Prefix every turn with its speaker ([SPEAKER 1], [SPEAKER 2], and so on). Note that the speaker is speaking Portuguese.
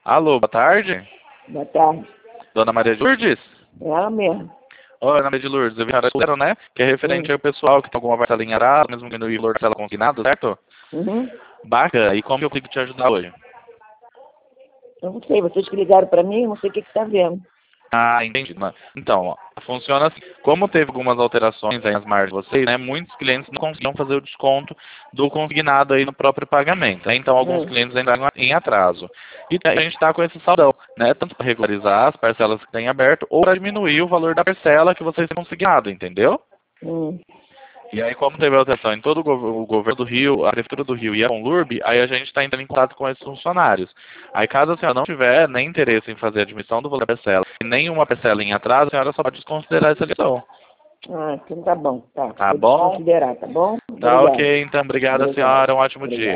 [SPEAKER 1] Alô, boa tarde.
[SPEAKER 2] Boa tarde.
[SPEAKER 1] Dona Maria de Lourdes?
[SPEAKER 2] É ela mesmo.
[SPEAKER 1] Oi, Dona Maria de Lourdes. Eu vi a senhora, né? Que é referente ao pessoal que tem alguma parcelinha arada, mesmo que no valor da parcela consignada, certo?
[SPEAKER 2] Uhum.
[SPEAKER 1] Bacana. E como que eu consigo te ajudar hoje?
[SPEAKER 2] Eu não sei, vocês que ligaram para mim, eu não sei o que está vendo.
[SPEAKER 1] Ah, entendi. Então, ó, funciona assim. Como teve algumas alterações aí nas margens de vocês, né? Muitos clientes não conseguiam fazer o desconto do consignado aí no próprio pagamento, né? Então, alguns clientes entraram em atraso. E a gente está com esse saldão, né? Tanto para regularizar as parcelas que têm aberto ou para diminuir o valor da parcela que vocês têm consignado, entendeu? E aí, como teve alteração em todo o governo do Rio, a Prefeitura do Rio e a Conlurb, aí a gente está entrando em contato com esses funcionários. Aí, caso a senhora não tiver nem interesse em fazer a admissão do valor da parcela e nenhuma parcela em atraso, a senhora só pode desconsiderar essa lição.
[SPEAKER 2] Ah, então tá bom, tá.
[SPEAKER 1] Tá
[SPEAKER 2] Vou
[SPEAKER 1] bom?
[SPEAKER 2] desconsiderar, tá bom?
[SPEAKER 1] Tá
[SPEAKER 2] Obrigada.
[SPEAKER 1] ok, então. Obrigada,
[SPEAKER 2] Obrigada.
[SPEAKER 1] senhora. Um ótimo dia.
[SPEAKER 2] Obrigada.